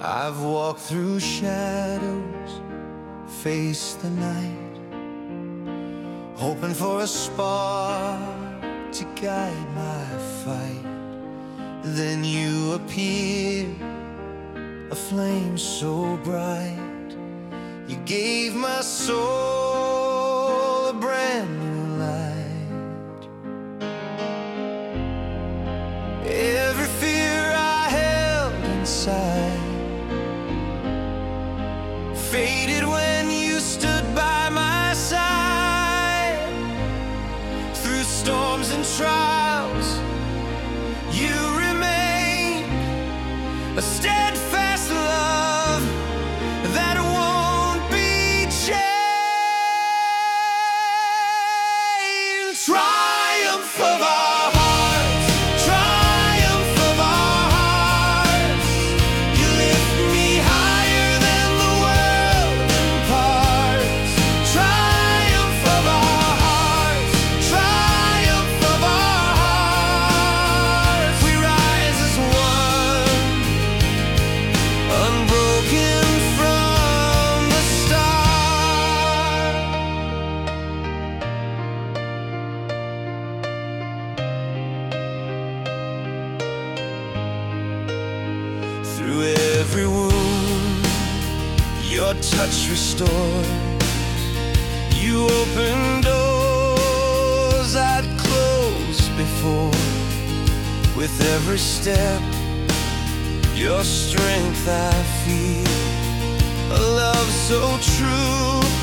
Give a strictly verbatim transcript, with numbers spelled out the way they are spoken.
I've walked through shadows, faced the night, hoping for a spark to guide my fight. Then you appeared, a flame so bright. You gave my soul a brand new light. Every fear I held inside faded when you stood by my side. Through storms and trials, you remain a steadfast love that won't be changed. Triumph of our hearts, triumph of our hearts. You lift me higher than the world imparts. Triumph of our hearts, triumph of our hearts. We rise as one, unbroken from the start. Through every wound, your touch restores. You open doors I'd closed before. With every step, your strength I feel. A love so true